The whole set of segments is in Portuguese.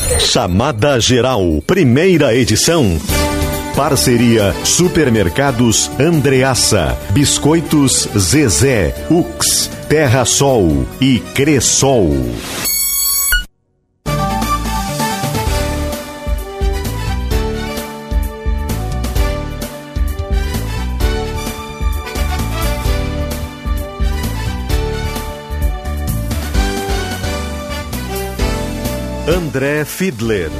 Chamada Geral, primeira edição. Parceria Supermercados Andreassa, Biscoitos Zezé, Ux, Terra Sol e Cressol. André Fiedler.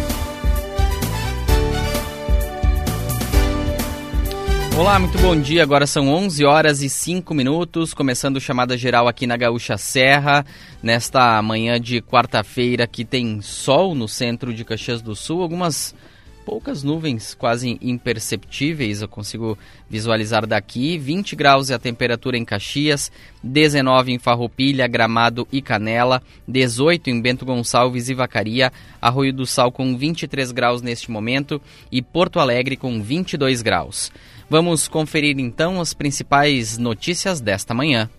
Olá, muito bom dia. Agora são 11 horas e 5 minutos, começando Chamada Geral aqui na Gaúcha Serra, nesta manhã de quarta-feira que tem sol no centro de Caxias do Sul, algumas poucas nuvens quase imperceptíveis, eu consigo visualizar daqui. 20 graus é a temperatura em Caxias, 19 em Farroupilha, Gramado e Canela, 18 em Bento Gonçalves e Vacaria, Arroio do Sal com 23 graus neste momento e Porto Alegre com 22 graus. Vamos conferir então as principais notícias desta manhã.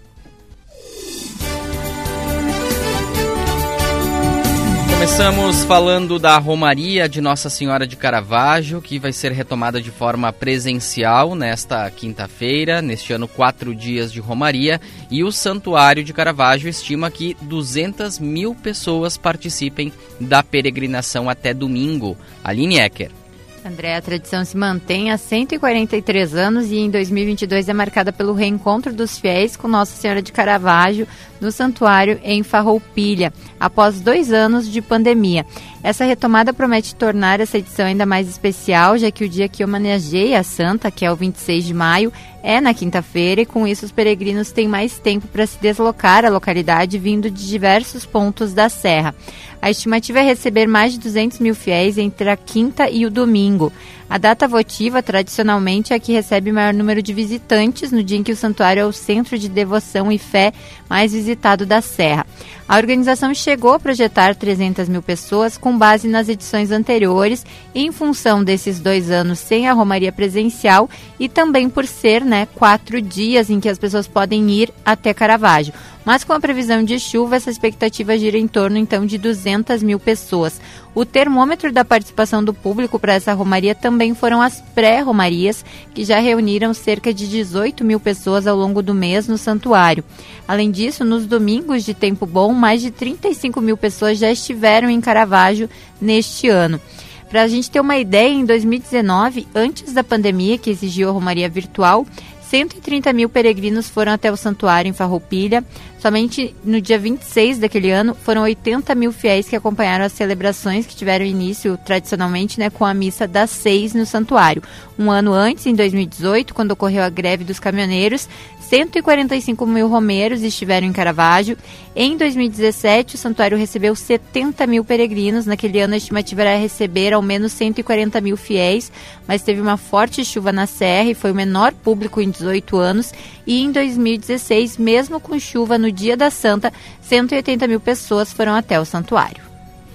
Começamos falando da Romaria de Nossa Senhora de Caravaggio, que vai ser retomada de forma presencial nesta quinta-feira, neste ano 4 dias de Romaria, e o Santuário de Caravaggio estima que 200 mil pessoas participem da peregrinação até domingo. Aline Ecker. André, a tradição se mantém há 143 anos e em 2022 é marcada pelo reencontro dos fiéis com Nossa Senhora de Caravaggio no santuário em Farroupilha, após 2 anos de pandemia. Essa retomada promete tornar essa edição ainda mais especial, já que o dia que homenageia a santa, que é o 26 de maio, é na quinta-feira, e com isso os peregrinos têm mais tempo para se deslocar à localidade vindo de diversos pontos da serra. A estimativa é receber mais de 200 mil fiéis entre a quinta e o domingo. A data votiva, tradicionalmente, é a que recebe maior número de visitantes no dia em que o santuário é o centro de devoção e fé mais visitado da Serra. A organização chegou a projetar 300 mil pessoas com base nas edições anteriores, em função desses 2 anos sem a romaria presencial e também por ser 4 dias em que as pessoas podem ir até Caravaggio. Mas com a previsão de chuva, essa expectativa gira em torno, então, de 200 mil pessoas. O termômetro da participação do público para essa romaria também foram as pré-romarias, que já reuniram cerca de 18 mil pessoas ao longo do mês no santuário. Além disso, nos domingos de tempo bom, mais de 35 mil pessoas já estiveram em Caravaggio neste ano. Para a gente ter uma ideia, em 2019, antes da pandemia, que exigiu a romaria virtual, 130 mil peregrinos foram até o santuário em Farroupilha. Somente no dia 26 daquele ano, foram 80 mil fiéis que acompanharam as celebrações que tiveram início, tradicionalmente, com a missa das 6 no santuário. Um ano antes, em 2018, quando ocorreu a greve dos caminhoneiros, 145 mil romeiros estiveram em Caravaggio. Em 2017, o santuário recebeu 70 mil peregrinos. Naquele ano, a estimativa era receber ao menos 140 mil fiéis, mas teve uma forte chuva na serra e foi o menor público em 18 anos. E em 2016, mesmo com chuva no dia da Santa, 180 mil pessoas foram até o santuário.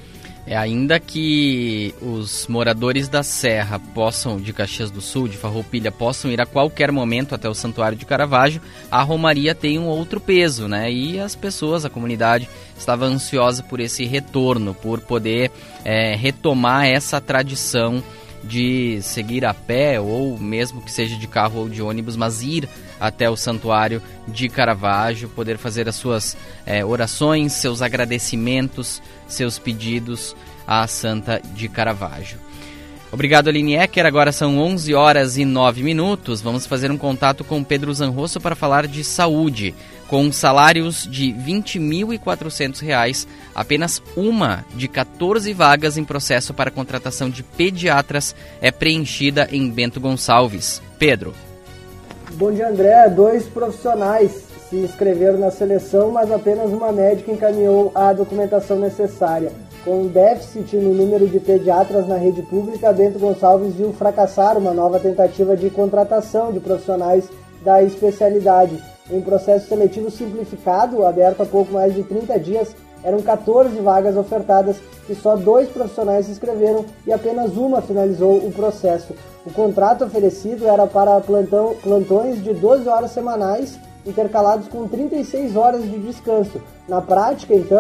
Ainda que os moradores da Serra de Caxias do Sul, de Farroupilha, possam ir a qualquer momento até o Santuário de Caravaggio, a romaria tem um outro peso, E as pessoas, a comunidade, estava ansiosa por esse retorno, por poder retomar essa tradição de seguir a pé, ou mesmo que seja de carro ou de ônibus, mas ir até o Santuário de Caravaggio, poder fazer as suas orações, seus agradecimentos, seus pedidos à Santa de Caravaggio. Obrigado, Aline Ecker. Agora são 11 horas e 9 minutos. Vamos fazer um contato com Pedro Zanrosso para falar de saúde. Com salários de R$ 20.400, apenas uma de 14 vagas em processo para contratação de pediatras é preenchida em Bento Gonçalves. Pedro. Bom dia, André. 2 profissionais se inscreveram na seleção, mas apenas uma médica encaminhou a documentação necessária. Com um déficit no número de pediatras na rede pública, Bento Gonçalves viu fracassar uma nova tentativa de contratação de profissionais da especialidade. Em processo seletivo simplificado, aberto há pouco mais de 30 dias, eram 14 vagas ofertadas e só 2 profissionais se inscreveram e apenas uma finalizou o processo. O contrato oferecido era para plantões de 12 horas semanais, intercalados com 36 horas de descanso. Na prática, então,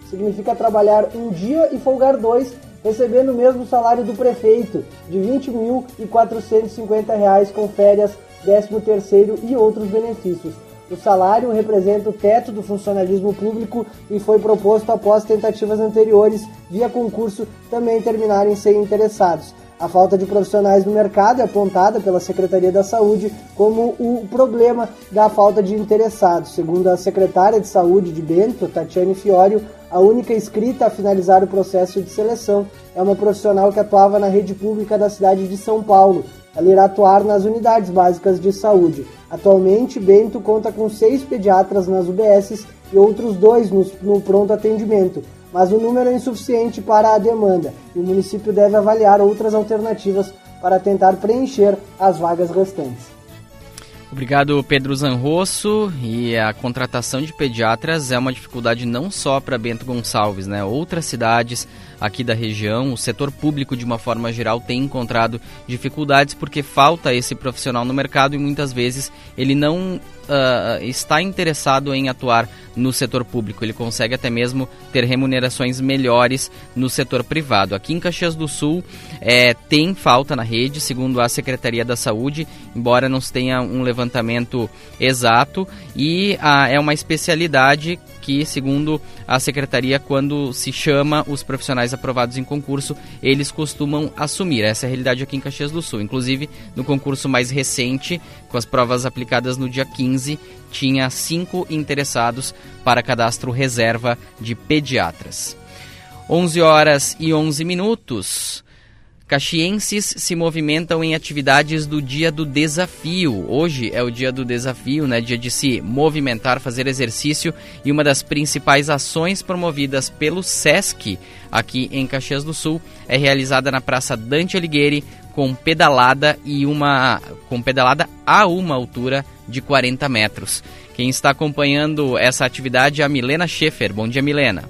significa trabalhar um dia e folgar 2, recebendo o mesmo salário do prefeito, de R$ 20.450 com férias, 13º e outros benefícios. O salário representa o teto do funcionalismo público e foi proposto após tentativas anteriores, via concurso, também terminarem sem interessados. A falta de profissionais no mercado é apontada pela Secretaria da Saúde como o problema da falta de interessados. Segundo a secretária de Saúde de Bento, Tatiane Fiorio, a única inscrita a finalizar o processo de seleção é uma profissional que atuava na rede pública da cidade de São Paulo. Ela irá atuar nas unidades básicas de saúde. Atualmente, Bento conta com 6 pediatras nas UBSs e outros 2 no pronto atendimento, mas o número é insuficiente para a demanda e o município deve avaliar outras alternativas para tentar preencher as vagas restantes. Obrigado, Pedro Zanrosso. E a contratação de pediatras é uma dificuldade não só para Bento Gonçalves, né? Outras cidades aqui da região, o setor público de uma forma geral tem encontrado dificuldades porque falta esse profissional no mercado e muitas vezes ele não está interessado em atuar no setor público. Ele consegue até mesmo ter remunerações melhores no setor privado. Aqui em Caxias do Sul tem falta na rede, segundo a Secretaria da Saúde, embora não se tenha um levantamento exato, e é uma especialidade que, segundo a Secretaria, quando se chama os profissionais aprovados em concurso, eles costumam assumir. Essa é a realidade aqui em Caxias do Sul. Inclusive, no concurso mais recente, com as provas aplicadas no dia 15, tinha 5 interessados para cadastro reserva de pediatras. 11h11. Caxienses se movimentam em atividades do Dia do Desafio. Hoje é o Dia do Desafio, né? Dia de se movimentar, fazer exercício, e uma das principais ações promovidas pelo SESC aqui em Caxias do Sul é realizada na Praça Dante Alighieri, com pedalada a uma altura de 40 metros. Quem está acompanhando essa atividade é a Milena Schaefer. Bom dia, Milena.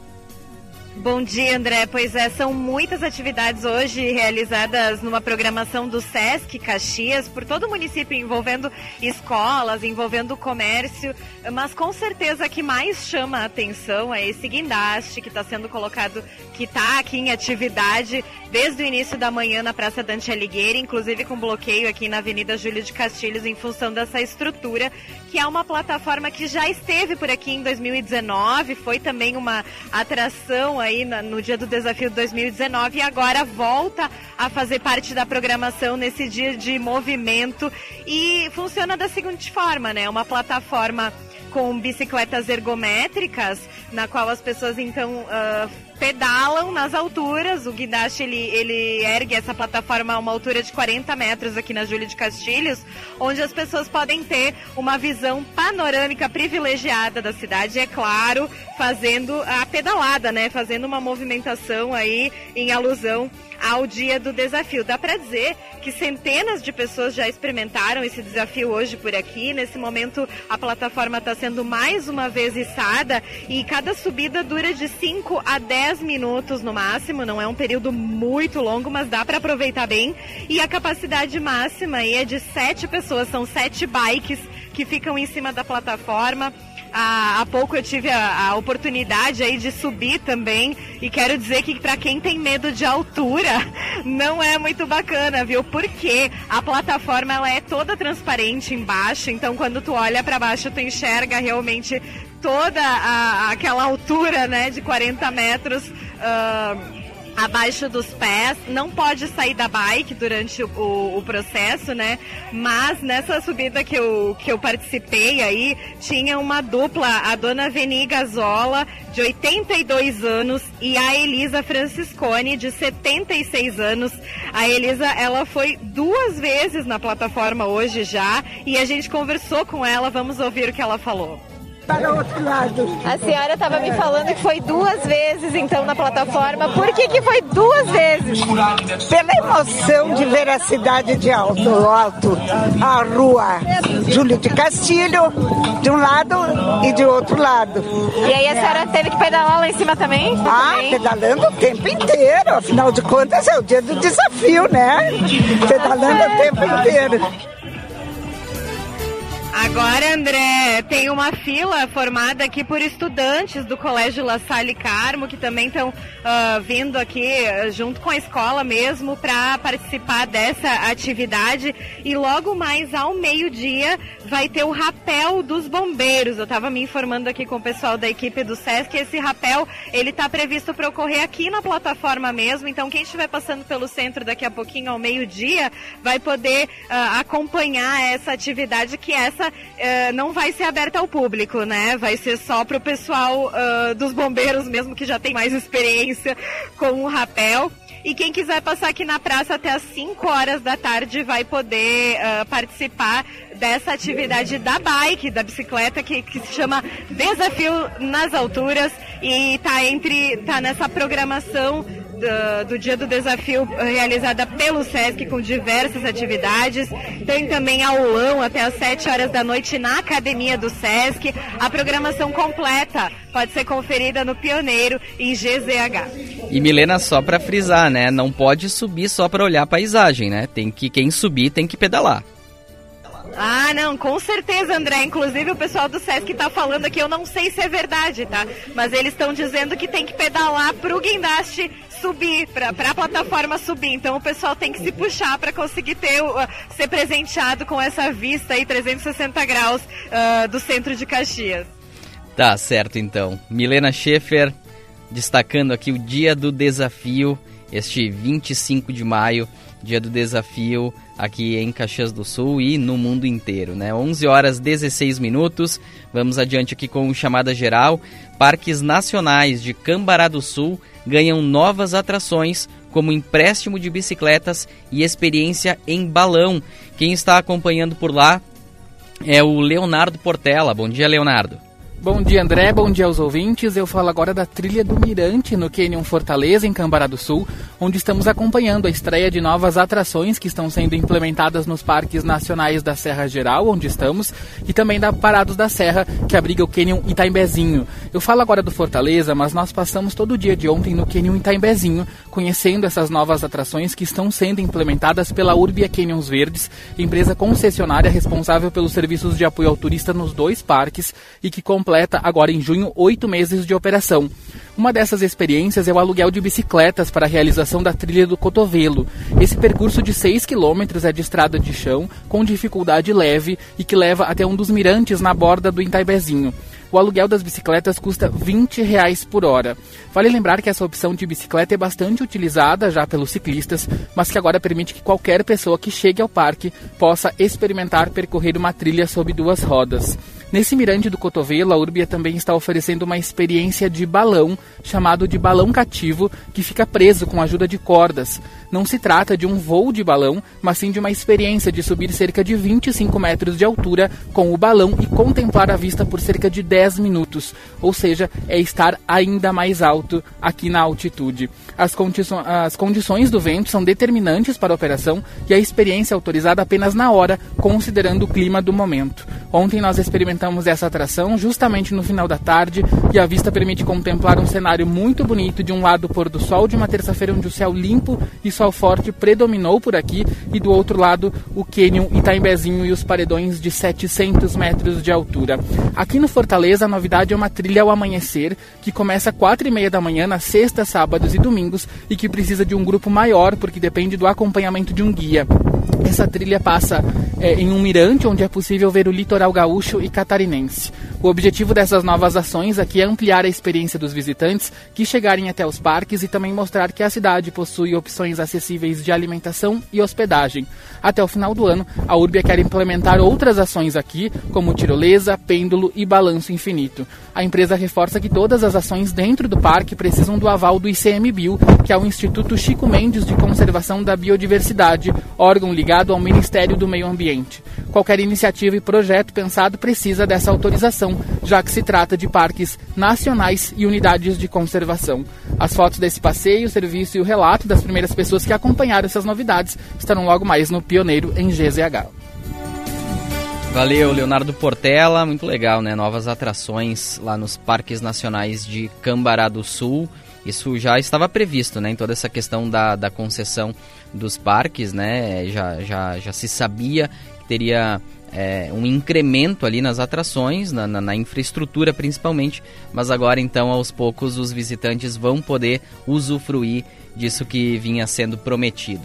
Bom dia, André. Pois são muitas atividades hoje realizadas numa programação do SESC Caxias, por todo o município, envolvendo escolas, envolvendo comércio, mas com certeza a que mais chama a atenção é esse guindaste que está sendo colocado, que está aqui em atividade desde o início da manhã na Praça Dante Alighieri, inclusive com bloqueio aqui na Avenida Júlio de Castilhos em função dessa estrutura, que é uma plataforma que já esteve por aqui em 2019, foi também uma atração aí no Dia do Desafio de 2019 e agora volta a fazer parte da programação nesse dia de movimento, e funciona da seguinte forma, né? Uma plataforma com bicicletas ergométricas, na qual as pessoas então pedalam nas alturas. O guindaste ele ergue essa plataforma a uma altura de 40 metros aqui na Júlio de Castilhos, onde as pessoas podem ter uma visão panorâmica privilegiada da cidade, é claro, fazendo a pedalada, né? Fazendo uma movimentação aí em alusão ao Dia do Desafio. Dá para dizer que centenas de pessoas já experimentaram esse desafio hoje por aqui. Nesse momento a plataforma está sendo mais uma vez içada e cada subida dura de 5 a 10 minutos no máximo. Não é um período muito longo, mas dá para aproveitar bem. E a capacidade máxima aí é de 7 pessoas, são 7 bikes que ficam em cima da plataforma. Há pouco eu tive a oportunidade aí de subir também, e quero dizer que para quem tem medo de altura não é muito bacana, viu? Porque a plataforma ela é toda transparente embaixo, então quando tu olha para baixo tu enxerga realmente toda aquela altura, né, de 40 metros abaixo dos pés. Não pode sair da bike durante o processo, né? Mas nessa subida que eu participei aí, tinha uma dupla, a dona Veni Gazola, de 82 anos, e a Elisa Franciscone, de 76 anos. A Elisa, ela foi 2 vezes na plataforma hoje já, e a gente conversou com ela, vamos ouvir o que ela falou. Para o outro lado. A senhora estava me falando que foi 2 vezes então na plataforma. Por que foi 2 vezes? Pela emoção de ver a cidade de alto, a rua Júlio de Castilho de um lado e de outro lado. E aí a senhora teve que pedalar lá em cima também? Pedalando o tempo inteiro. Afinal de contas é o Dia do Desafio, né? Pedalando o tempo inteiro. Agora, André, tem uma fila formada aqui por estudantes do Colégio La Salle Carmo, que também estão vindo aqui junto com a escola mesmo para participar dessa atividade. E logo mais ao meio-dia vai ter o rapel dos bombeiros. Eu estava me informando aqui com o pessoal da equipe do SESC. Esse rapel, ele está previsto para ocorrer aqui na plataforma mesmo. Então, quem estiver passando pelo centro daqui a pouquinho ao meio-dia vai poder acompanhar essa atividade, que essa não vai ser aberta ao público, né? Vai ser só para o pessoal dos bombeiros mesmo, que já tem mais experiência com o rapel. E quem quiser passar aqui na praça até às 5 horas da tarde vai poder participar dessa atividade da bike, da bicicleta, que se chama Desafio nas Alturas, e tá nessa programação do Dia do Desafio realizada pelo SESC, com diversas atividades. Tem também aulão até às 7 horas da noite na academia do SESC. A programação completa pode ser conferida no Pioneiro em GZH. E Milena, só para frisar, né? Não pode subir só para olhar a paisagem, né? Quem subir tem que pedalar. Ah, não, com certeza, André. Inclusive o pessoal do SESC tá falando aqui, eu não sei se é verdade, tá? Mas eles estão dizendo que tem que pedalar pro guindaste subir, pra plataforma subir. Então o pessoal tem que se puxar para conseguir ser presenteado com essa vista aí 360 graus do centro de Caxias. Tá certo, então. Milena Schaefer destacando aqui o Dia do Desafio, este 25 de maio, Dia do Desafio aqui em Caxias do Sul e no mundo inteiro, né? 11 horas 16 minutos, vamos adiante aqui com chamada geral. Parques nacionais de Cambará do Sul ganham novas atrações, como empréstimo de bicicletas e experiência em balão. Quem está acompanhando por lá é o Leonardo Portela. Bom dia, Leonardo. Bom dia, André, bom dia aos ouvintes. Eu falo agora da Trilha do Mirante no Canyon Fortaleza, em Cambará do Sul, onde estamos acompanhando a estreia de novas atrações que estão sendo implementadas nos parques nacionais da Serra Geral, onde estamos, e também da Parados da Serra, que abriga o Canyon Itaimbezinho. Eu falo agora do Fortaleza, mas nós passamos todo o dia de ontem no Canyon Itaimbezinho, conhecendo essas novas atrações que estão sendo implementadas pela Urbia Canyons Verdes, empresa concessionária responsável pelos serviços de apoio ao turista nos 2 parques e que completa agora em junho 8 meses de operação. Uma dessas experiências é o aluguel de bicicletas para a realização da Trilha do Cotovelo. Esse percurso de 6 quilômetros é de estrada de chão, com dificuldade leve e que leva até um dos mirantes na borda do Itaimbezinho. O aluguel das bicicletas custa R$20 por hora. Vale lembrar que essa opção de bicicleta é bastante utilizada já pelos ciclistas, mas que agora permite que qualquer pessoa que chegue ao parque possa experimentar percorrer uma trilha sob 2 rodas. Nesse mirante do Cotovelo, a Urbia também está oferecendo uma experiência de balão, chamado de balão cativo, que fica preso com a ajuda de cordas. Não se trata de um voo de balão, mas sim de uma experiência de subir cerca de 25 metros de altura com o balão e contemplar a vista por cerca de 10 minutos, ou seja, é estar ainda mais alto aqui na altitude. As condições do vento são determinantes para a operação e a experiência é autorizada apenas na hora, considerando o clima do momento. Ontem nós experimentamos essa atração justamente no final da tarde e a vista permite contemplar um cenário muito bonito, de um lado o pôr do sol de uma terça-feira onde o céu limpo e sol forte predominou por aqui, e do outro lado o Canyon Itaimbezinho e os paredões de 700 metros de altura. Aqui no Fortaleza a novidade é uma trilha ao amanhecer que começa às 4h30 da manhã na sexta, sábados e domingos e que precisa de um grupo maior porque depende do acompanhamento de um guia. Essa trilha passa em um mirante onde é possível ver o litoral gaúcho e catarinense. O objetivo dessas novas ações aqui é ampliar a experiência dos visitantes que chegarem até os parques e também mostrar que a cidade possui opções acessíveis de alimentação e hospedagem. Até o final do ano, a Urbia quer implementar outras ações aqui, como tirolesa, pêndulo e balanço infinito. A empresa reforça que todas as ações dentro do parque precisam do aval do ICMBio, que é o Instituto Chico Mendes de Conservação da Biodiversidade, órgão ligado ao Ministério do Meio Ambiente. Qualquer iniciativa e projeto pensado precisa dessa autorização, já que se trata de parques nacionais e unidades de conservação. As fotos desse passeio, o serviço e o relato das primeiras pessoas que acompanharam essas novidades estarão logo mais no Pioneiro em GZH. Valeu, Leonardo Portela, muito legal, né? Novas atrações lá nos Parques Nacionais de Cambará do Sul. Isso já estava previsto, né? Em toda essa questão da concessão dos parques, né? Já se sabia que teria um incremento ali nas atrações, na infraestrutura principalmente, mas agora então aos poucos os visitantes vão poder usufruir disso que vinha sendo prometido.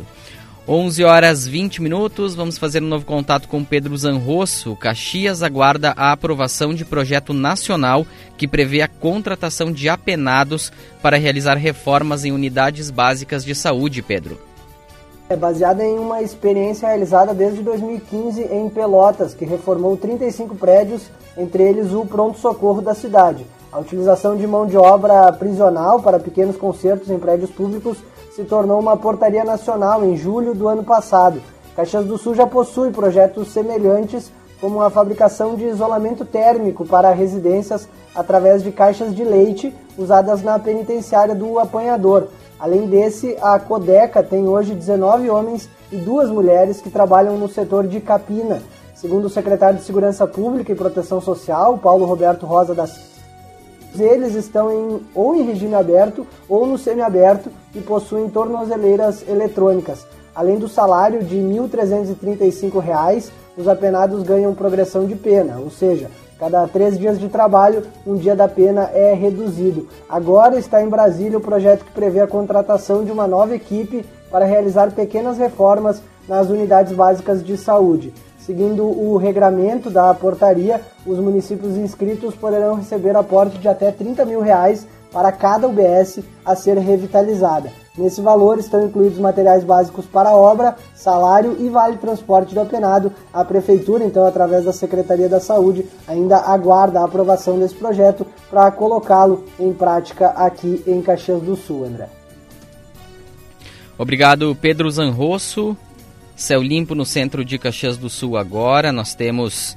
11h20, vamos fazer um novo contato com Pedro Zanrosso. Caxias aguarda a aprovação de projeto nacional que prevê a contratação de apenados para realizar reformas em unidades básicas de saúde, Pedro. É baseada em uma experiência realizada desde 2015 em Pelotas, que reformou 35 prédios, entre eles o pronto-socorro da cidade. A utilização de mão de obra prisional para pequenos consertos em prédios públicos se tornou uma portaria nacional em julho do ano passado. Caxias do Sul já possui projetos semelhantes, como a fabricação de isolamento térmico para residências através de caixas de leite usadas na penitenciária do Apanhador. Além desse, a Codeca tem hoje 19 homens e 2 mulheres que trabalham no setor de capina. Segundo o secretário de Segurança Pública e Proteção Social, Paulo Roberto Rosa da Silva, eles estão ou em regime aberto ou no semiaberto e possuem tornozeleiras eletrônicas. Além do salário de R$ 1.335, os apenados ganham progressão de pena, ou seja, cada 3 dias de trabalho, um dia da pena é reduzido. Agora está em Brasília o projeto que prevê a contratação de uma nova equipe para realizar pequenas reformas nas unidades básicas de saúde. Seguindo o regramento da portaria, os municípios inscritos poderão receber aporte de até R$ 30 mil para cada UBS a ser revitalizada. Nesse valor estão incluídos materiais básicos para a obra, salário e vale transporte do apenado. A Prefeitura, então, através da Secretaria da Saúde, ainda aguarda a aprovação desse projeto para colocá-lo em prática aqui em Caxias do Sul, André. Obrigado, Pedro Zanrosso. Céu limpo no centro de Caxias do Sul agora. Nós temos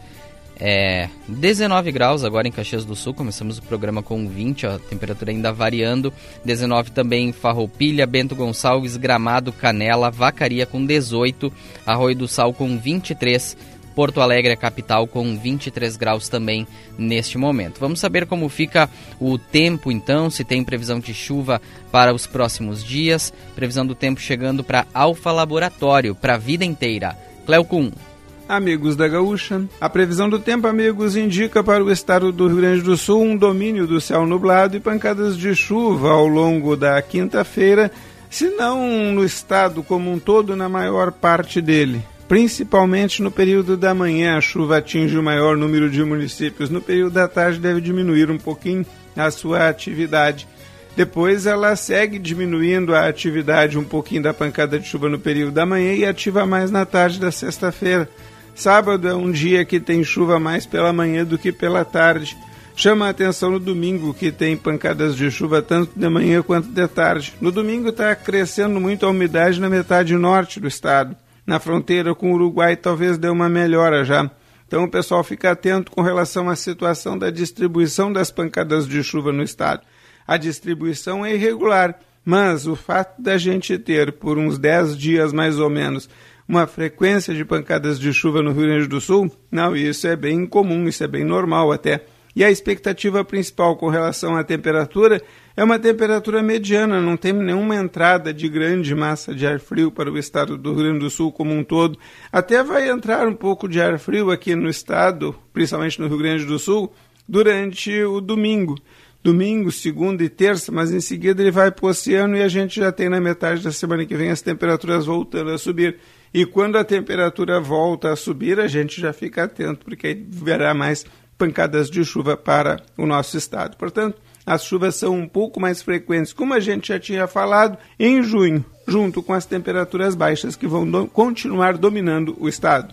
19 graus agora em Caxias do Sul. Começamos o programa com 20, a temperatura ainda variando. 19 também em Farroupilha, Bento Gonçalves, Gramado, Canela, Vacaria com 18, Arroio do Sal com 23, Porto Alegre, a capital, com 23 graus também neste momento. Vamos saber como fica o tempo então, se tem previsão de chuva para os próximos dias. Previsão do tempo chegando para Alfa Laboratório, para a vida inteira. Cléo Kuhn. Amigos da Gaúcha, a previsão do tempo, amigos, indica para o estado do Rio Grande do Sul um domínio do céu nublado e pancadas de chuva ao longo da quinta-feira, se não no estado como um todo, na maior parte dele. Principalmente no período da manhã, a chuva atinge o maior número de municípios. No período da tarde deve diminuir um pouquinho a sua atividade. Depois ela segue diminuindo a atividade um pouquinho da pancada de chuva no período da manhã e ativa mais na tarde da sexta-feira. Sábado é um dia que tem chuva mais pela manhã do que pela tarde. Chama a atenção no domingo, que tem pancadas de chuva tanto de manhã quanto de tarde. No domingo está crescendo muito a umidade na metade norte do estado. Na fronteira com o Uruguai talvez dê uma melhora já. Então o pessoal fica atento com relação à situação da distribuição das pancadas de chuva no estado. A distribuição é irregular, mas o fato da gente ter, por uns 10 dias mais ou menos, uma frequência de pancadas de chuva no Rio Grande do Sul, não, isso é bem comum, isso é bem normal até. E a expectativa principal com relação à temperatura é uma temperatura mediana, não tem nenhuma entrada de grande massa de ar frio para o estado do Rio Grande do Sul como um todo. Até vai entrar um pouco de ar frio aqui no estado, principalmente no Rio Grande do Sul, durante o domingo. Domingo, segunda e terça, mas em seguida ele vai para o oceano e a gente já tem na metade da semana que vem as temperaturas voltando a subir. E quando a temperatura volta a subir, a gente já fica atento, porque aí verá mais pancadas de chuva para o nosso estado. Portanto, as chuvas são um pouco mais frequentes, como a gente já tinha falado, em junho, junto com as temperaturas baixas que vão continuar dominando o estado.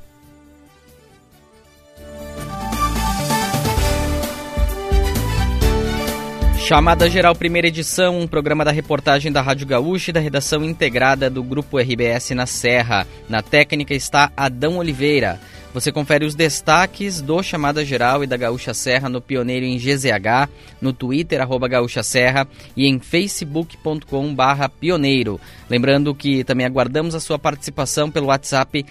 Chamada Geral, primeira edição, um programa da reportagem da Rádio Gaúcha e da redação integrada do Grupo RBS na Serra. Na técnica está Adão Oliveira. Você confere os destaques do Chamada Geral e da Gaúcha Serra no Pioneiro em GZH, no Twitter, @Gaúcha Serra e em facebook.com/pioneiro. Lembrando que também aguardamos a sua participação pelo WhatsApp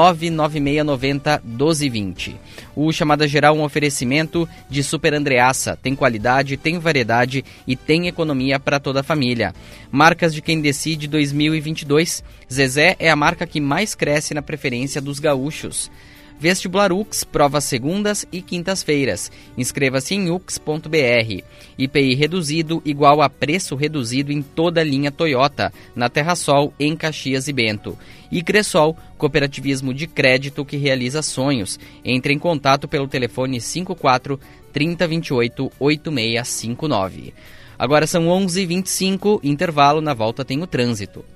996901220. O Chamada Geral é um oferecimento de Super Andreassa. Tem qualidade, tem variedade e tem economia para toda a família. Marcas de Quem Decide 2022. Zezé é a marca que mais cresce na preferência dos gaúchos. Vestibular UX, provas segundas e quintas-feiras. Inscreva-se em ux.br. IPI reduzido igual a preço reduzido em toda a linha Toyota, na Terrasol, em Caxias e Bento. E Cressol, cooperativismo de crédito que realiza sonhos. Entre em contato pelo telefone 54 3028 8659. Agora são 11h25, intervalo, na volta tem o trânsito.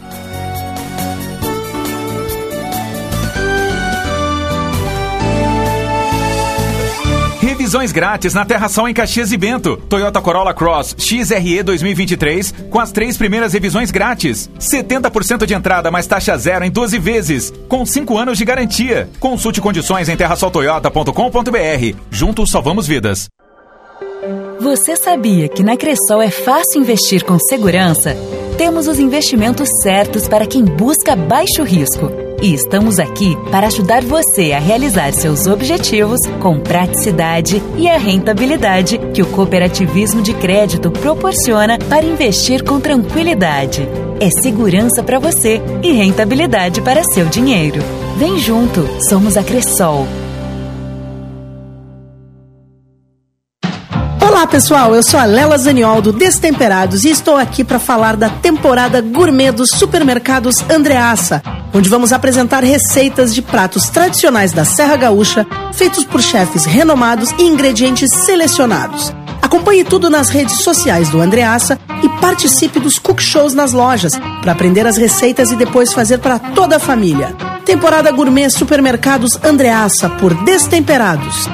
Revisões grátis na Terrasol em Caxias e Bento. Toyota Corolla Cross XRE 2023 com as 3 primeiras revisões grátis. 70% de entrada mais taxa zero em 12 vezes, com 5 anos de garantia. Consulte condições em terrasoltoyota.com.br. Juntos salvamos vidas. Você sabia que na Cressol é fácil investir com segurança? Temos os investimentos certos para quem busca baixo risco. E estamos aqui para ajudar você a realizar seus objetivos com praticidade e a rentabilidade que o cooperativismo de crédito proporciona para investir com tranquilidade. É segurança para você e rentabilidade para seu dinheiro. Vem junto, somos a Cressol. Olá pessoal, eu sou a Lela Zaniol do Destemperados e estou aqui para falar da temporada gourmet dos supermercados Andreassa, onde vamos apresentar receitas de pratos tradicionais da Serra Gaúcha, feitos por chefes renomados e ingredientes selecionados. Acompanhe tudo nas redes sociais do Andreassa e participe dos cook shows nas lojas para aprender as receitas e depois fazer para toda a família. Temporada gourmet Supermercados Andreassa por Destemperados.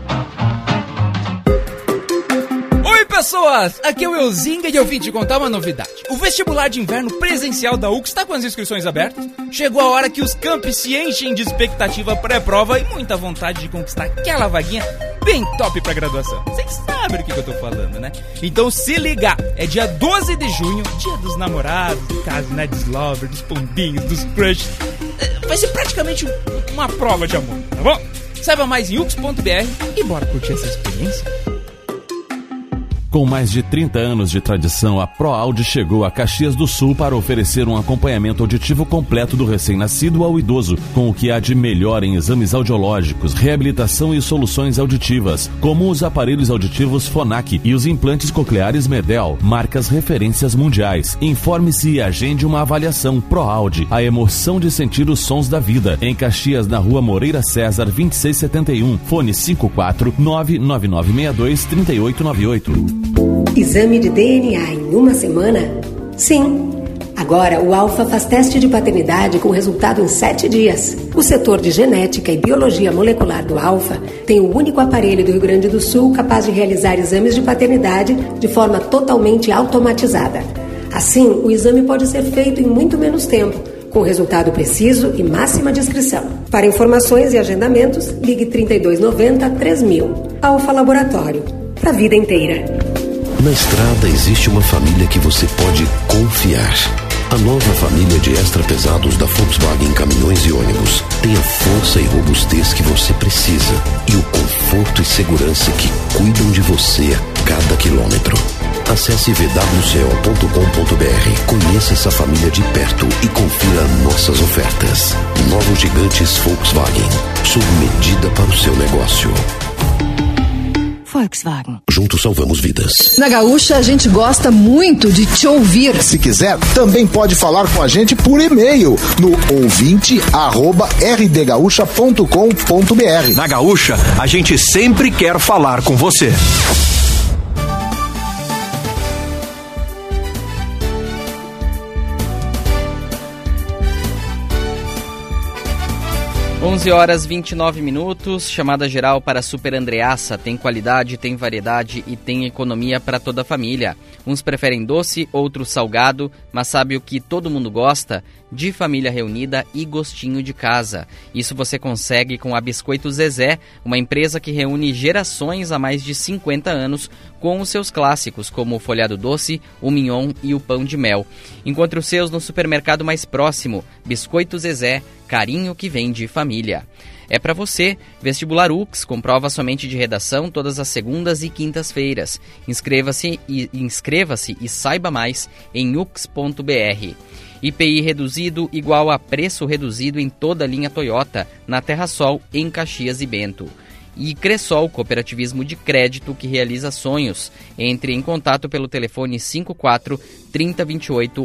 Pessoas, aqui é o Euzinga e eu vim te contar uma novidade. O vestibular de inverno presencial da UX está com as inscrições abertas. Chegou a hora que os campi se enchem de expectativa pré-prova e muita vontade de conquistar aquela vaguinha bem top pra graduação. Vocês sabem do que eu tô falando, né? Então se ligar, é dia 12 de junho, dia dos namorados, do caso, né, dos lovers, dos pombinhos, dos crushes. Vai ser praticamente uma prova de amor, tá bom? Saiba mais em ux.br e bora curtir essa experiência. Com mais de 30 anos de tradição, a ProAudio chegou a Caxias do Sul para oferecer um acompanhamento auditivo completo do recém-nascido ao idoso, com o que há de melhor em exames audiológicos, reabilitação e soluções auditivas, como os aparelhos auditivos Phonak e os implantes cocleares Medel, marcas referências mundiais. Informe-se e agende uma avaliação. ProAudio, a emoção de sentir os sons da vida. Em Caxias, na Rua Moreira César, 2671, fone 54 99962 3898. Exame de DNA em uma semana? Sim. Agora, o Alfa faz teste de paternidade com resultado em 7 dias. O setor de genética e biologia molecular do Alfa tem o único aparelho do Rio Grande do Sul capaz de realizar exames de paternidade de forma totalmente automatizada. Assim, o exame pode ser feito em muito menos tempo, com resultado preciso e máxima discrição. Para informações e agendamentos, ligue 3290 3000. Alfa Laboratório. Para a vida inteira. Na estrada existe uma família que você pode confiar. A nova família de extra pesados da Volkswagen Caminhões e Ônibus tem a força e robustez que você precisa e o conforto e segurança que cuidam de você a cada quilômetro. Acesse vwco.com.br, conheça essa família de perto e confira nossas ofertas. Novos gigantes Volkswagen, sob medida para o seu negócio. Volkswagen. Juntos salvamos vidas. Na Gaúcha, a gente gosta muito de te ouvir. Se quiser, também pode falar com a gente por e-mail no ouvinte@rdgaúcha.com.br. Na Gaúcha, a gente sempre quer falar com você. Onze horas 29 minutos, chamada geral para Super Andreassa. Tem qualidade, tem variedade e tem economia para toda a família. Uns preferem doce, outros salgado, mas sabe o que todo mundo gosta? De família reunida e gostinho de casa. Isso você consegue com a Biscoito Zezé, uma empresa que reúne gerações há mais de 50 anos com os seus clássicos, como o folhado doce, o mignon e o pão de mel. Encontre os seus no supermercado mais próximo. Biscoito Zezé, carinho que vem de família. É para você, Vestibular UX, com prova somente de redação todas as segundas e quintas-feiras. Inscreva-se e saiba mais em ux.br. IPI reduzido igual a preço reduzido em toda a linha Toyota, na Terrasol, em Caxias e Bento. E Cressol, cooperativismo de crédito que realiza sonhos. Entre em contato pelo telefone 54 3028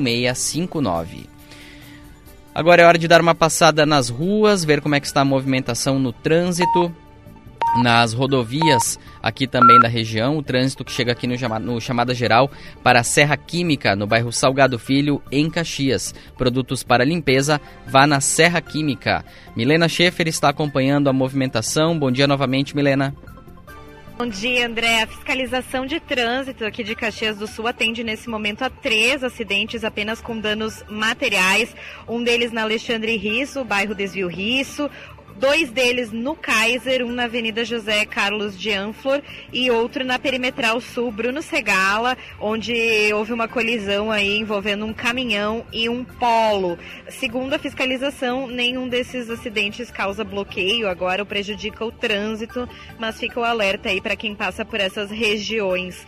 8659. Agora é hora de dar uma passada nas ruas, ver como é que está a movimentação no trânsito. Nas rodovias aqui também da região, o trânsito que chega aqui no Chamada Geral para a Serra Química, no bairro Salgado Filho, em Caxias. Produtos para limpeza, vá na Serra Química. Milena Schaefer está acompanhando a movimentação. Bom dia novamente, Milena. Bom dia, André. A fiscalização de trânsito aqui de Caxias do Sul atende nesse momento a 3 acidentes apenas com danos materiais. Um deles na Alexandre Risso, bairro Desvio Risso. 2 deles no Kaiser, um na Avenida José Carlos de Anflor e outro na Perimetral Sul, Bruno Segala, onde houve uma colisão aí envolvendo um caminhão e um polo. Segundo a fiscalização, nenhum desses acidentes causa bloqueio agora ou prejudica o trânsito, mas fica o alerta aí para quem passa por essas regiões.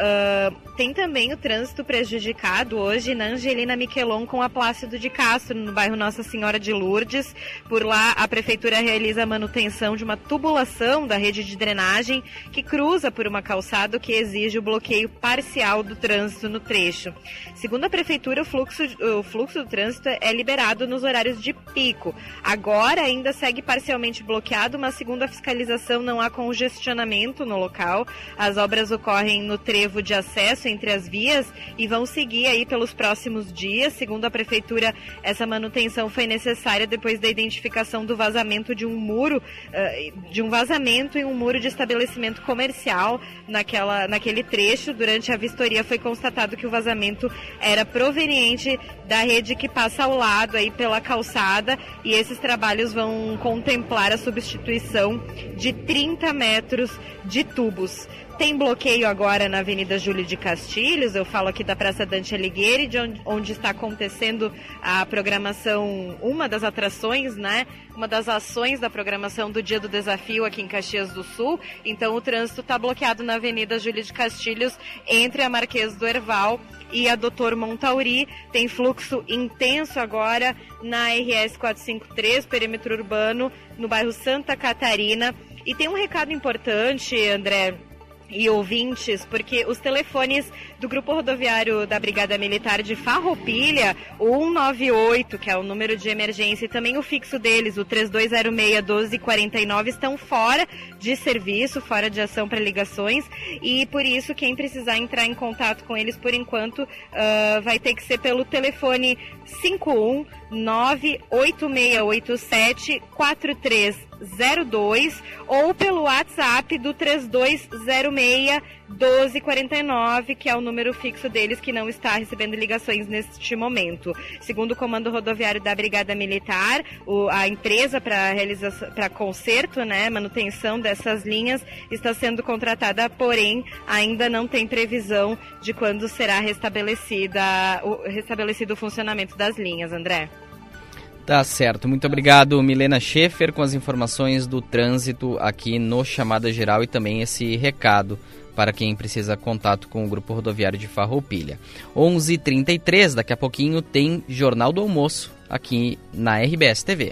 Tem também o trânsito prejudicado hoje na Angelina Miquelon com a Plácido de Castro, no bairro Nossa Senhora de Lourdes. Por lá, a Prefeitura realiza a manutenção de uma tubulação da rede de drenagem que cruza por uma calçada que exige o bloqueio parcial do trânsito no trecho. Segundo a Prefeitura, o fluxo do trânsito é liberado nos horários de pico. Agora ainda segue parcialmente bloqueado, mas segundo a fiscalização não há congestionamento no local. As obras ocorrem no trevo de acesso entre as vias e vão seguir aí pelos próximos dias. Segundo a Prefeitura, essa manutenção foi necessária depois da identificação do vazamento de um muro, de um vazamento em um muro de estabelecimento comercial naquele trecho. Durante a vistoria foi constatado que o vazamento era proveniente da rede que passa ao lado aí pela calçada e esses trabalhos vão contemplar a substituição de 30 metros de tubos. Tem bloqueio agora na Avenida Júlio de Castilhos, eu falo aqui da Praça Dante Alighieri, onde está acontecendo a programação, uma das atrações, né? Uma das ações da programação do Dia do Desafio aqui em Caxias do Sul. Então o trânsito está bloqueado na Avenida Júlio de Castilhos entre a Marquês do Herval e a Doutor Montauri. Tem fluxo intenso agora na RS 453, perímetro urbano, no bairro Santa Catarina. E tem um recado importante, André e ouvintes, porque os telefones do Grupo Rodoviário da Brigada Militar de Farroupilha, o 198, que é o número de emergência, e também o fixo deles, o 3206-1249, estão fora de serviço, fora de ação para ligações, e por isso quem precisar entrar em contato com eles, por enquanto, vai ter que ser pelo telefone 51986874302 ou pelo WhatsApp do 3206-1249, que é o número fixo deles que não está recebendo ligações neste momento. Segundo o Comando Rodoviário da Brigada Militar, a empresa para conserto, né, manutenção dessas linhas está sendo contratada, porém ainda não tem previsão de quando será restabelecido o funcionamento das linhas, André. Tá certo, muito obrigado, Milena Schaefer, com as informações do trânsito aqui no Chamada Geral e também esse recado para quem precisa contato com o Grupo Rodoviário de Farroupilha. 11h33, daqui a pouquinho tem Jornal do Almoço aqui na RBS TV.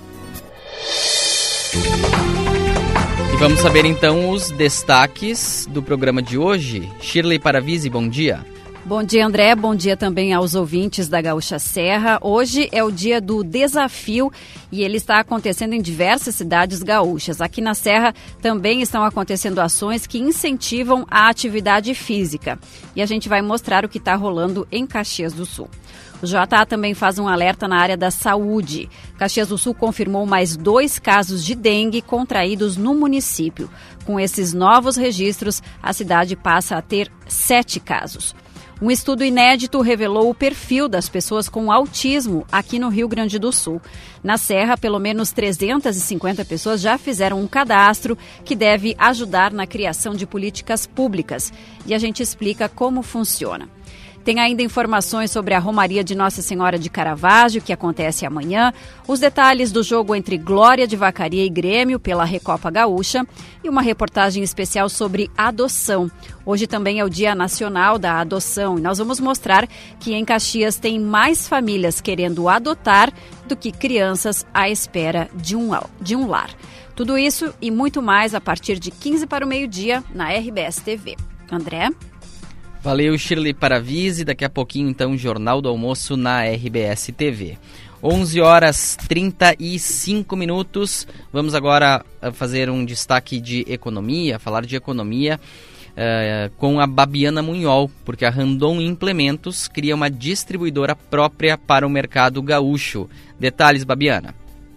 E vamos saber então os destaques do programa de hoje. Shirley Paravisi, bom dia. Bom dia, André. Bom dia também aos ouvintes da Gaúcha Serra. Hoje é o dia do desafio e ele está acontecendo em diversas cidades gaúchas. Aqui na Serra também estão acontecendo ações que incentivam a atividade física. E a gente vai mostrar o que está rolando em Caxias do Sul. O JA também faz um alerta na área da saúde. Caxias do Sul confirmou mais 2 casos de dengue contraídos no município. Com esses novos registros, a cidade passa a ter 7 casos. Um estudo inédito revelou o perfil das pessoas com autismo aqui no Rio Grande do Sul. Na Serra, pelo menos 350 pessoas já fizeram um cadastro que deve ajudar na criação de políticas públicas. E a gente explica como funciona. Tem ainda informações sobre a Romaria de Nossa Senhora de Caravaggio, que acontece amanhã, os detalhes do jogo entre Glória de Vacaria e Grêmio pela Recopa Gaúcha e uma reportagem especial sobre adoção. Hoje também é o Dia Nacional da Adoção e nós vamos mostrar que em Caxias tem mais famílias querendo adotar do que crianças à espera de um lar. Tudo isso e muito mais a partir de 15 para o meio-dia na RBS TV. André? Valeu, Shirley Paravise. Daqui a pouquinho, então, Jornal do Almoço na RBS TV. 11 horas 35 minutos. Vamos agora fazer um destaque de economia, falar de economia com a Babiana Munhol, porque a Randon Implementos cria uma distribuidora própria para o mercado gaúcho. Detalhes, Babiana.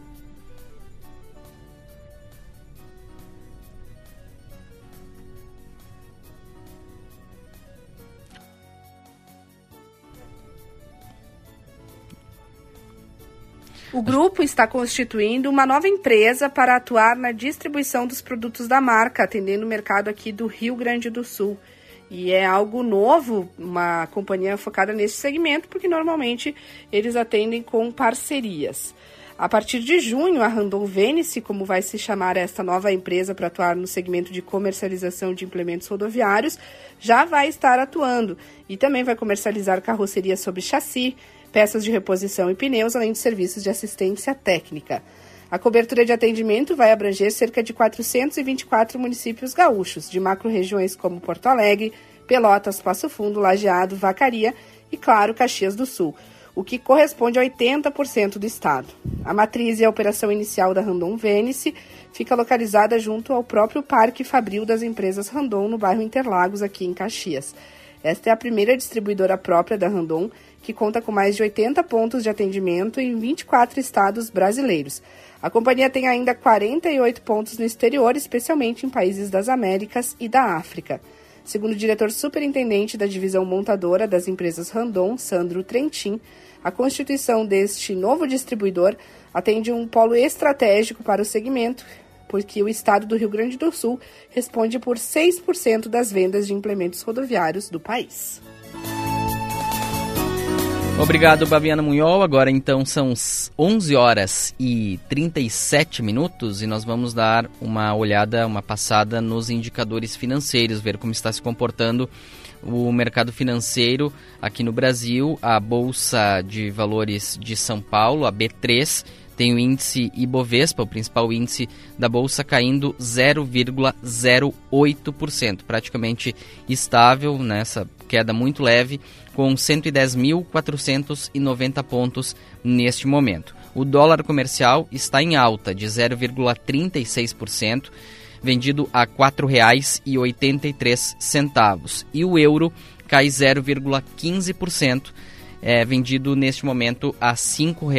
O grupo está constituindo uma nova empresa para atuar na distribuição dos produtos da marca, atendendo o mercado aqui do Rio Grande do Sul. E é algo novo, uma companhia focada nesse segmento, porque normalmente eles atendem com parcerias. A partir de junho, a Randon Venice, como vai se chamar esta nova empresa para atuar no segmento de comercialização de implementos rodoviários, já vai estar atuando e também vai comercializar carroceria sobre chassi, peças de reposição e pneus, além de serviços de assistência técnica. A cobertura de atendimento vai abranger cerca de 424 municípios gaúchos, de macro-regiões como Porto Alegre, Pelotas, Passo Fundo, Lajeado, Vacaria e, claro, Caxias do Sul, o que corresponde a 80% do estado. A matriz e a operação inicial da Randon Venice fica localizada junto ao próprio Parque Fabril das empresas Randon, no bairro Interlagos, aqui em Caxias. Esta é a primeira distribuidora própria da Randon, que conta com mais de 80 pontos de atendimento em 24 estados brasileiros. A companhia tem ainda 48 pontos no exterior, especialmente em países das Américas e da África. Segundo o diretor superintendente da divisão montadora das empresas Randon, Sandro Trentin, a constituição deste novo distribuidor atende um polo estratégico para o segmento, porque o estado do Rio Grande do Sul responde por 6% das vendas de implementos rodoviários do país. Obrigado, Babiana Munhol. Agora, então, são 11 horas e 37 minutos e nós vamos dar uma olhada, uma passada nos indicadores financeiros, ver como está se comportando o mercado financeiro aqui no Brasil. A Bolsa de Valores de São Paulo, a B3, tem o índice Ibovespa, o principal índice da Bolsa, caindo 0,08%, praticamente estável, nessa queda muito leve, com 110.490 pontos neste momento. O dólar comercial está em alta de 0,36%, vendido a R$ 4,83. E o euro cai 0,15%, vendido neste momento a R$